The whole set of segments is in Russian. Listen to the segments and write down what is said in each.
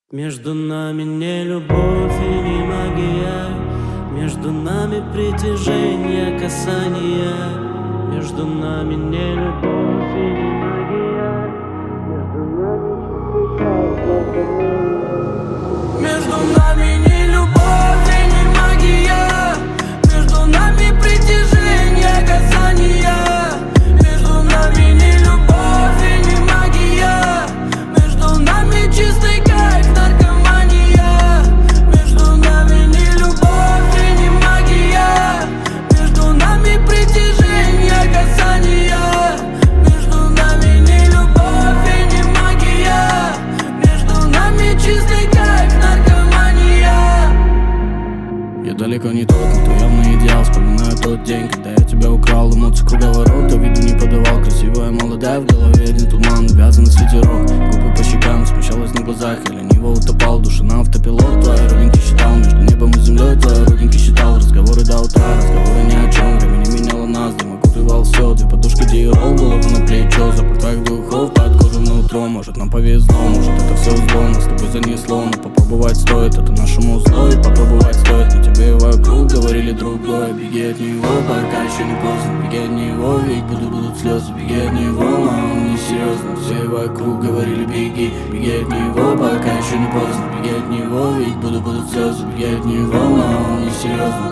Между нами не любовь и не магия, между нами притяжение, касания. Между нами не любовь и не магия, между нами между нами не любовь и не магия, между нами притяжение, касания. Между нами не любовь и не магия, между нами чистый кайф, наркомания. Между нами не любовь и не магия, между нами притяжение, касания. Между нами не любовь и не магия, между нами чистый кайф, наркомания. Я далеко не тот, но то явно идеал. Вспоминаю тот день, когда я тебя украл. Эмоции круговорот, а виду не подавал. Красивая, молодая, в голове один туман. Вязаный ветерок, губы по щекам. Смущалась на глазах, я лениво утопал. Душа на автопилот, твои родинки считал. Между небом и землей твои родинки считал. Разговоры до утра, разговоры ни о чем. Время не меняло нас, дым окутывал все. Две подушки, диерол, голову на плечо. Запах твоих духов под кожу внутрь. Может нам повезло, может это все зло. Нас с тобой занесло, но попробовать стоит. Это нашему зло и попробовать стоит. Но тебе вокруг говорили другое. Беги от него, пока еще не поздно. Беги от него, ведь будут слезы. Беги от него, а он не серьезно. Все вокруг говорили беги. Беги от него, пока еще не поздно. Беги от него, ведь будут слезы. Беги от него, а он не серьезно.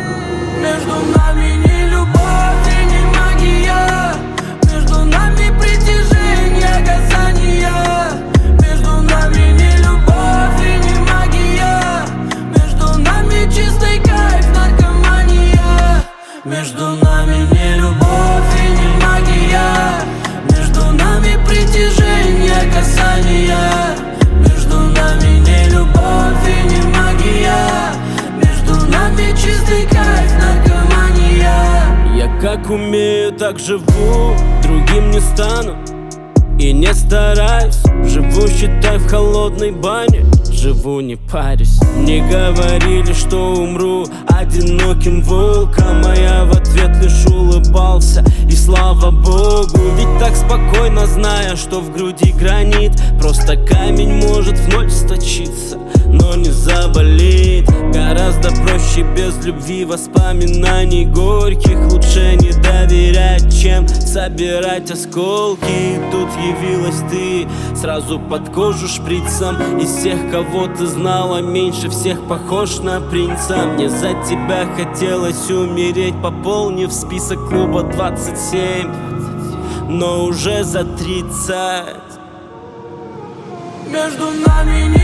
Между нами не любовь и не магия, между нами притяжение, касания. Между нами не любовь и не магия, между нами чистый кайф, наркомания. Между нами не любовь и не магия, между нами притяжение, касания. Между нами не любовь и не магия, между нами чистый кайф, наркомания. Я как умею, так живу, другим не стану и не стараюсь. Живу, считай, в холодной бане, живу, не парюсь. Мне говорили, что умру одиноким волком, а я в ответ лишь улыбался, и слава богу. Ведь так спокойно, зная, что в груди гранит. Просто камень может вновь сточиться, но не заболит. Гораздо проще без любви, воспоминаний горьких. Лучше не доверять, чем собирать осколки. И тут явилась ты, сразу под кожу шприцем. Из всех, кого ты знала, меньше всех похож на принца. Мне за тебя хотелось умереть, пополнив список клуба 27, но уже за 30. Между нами не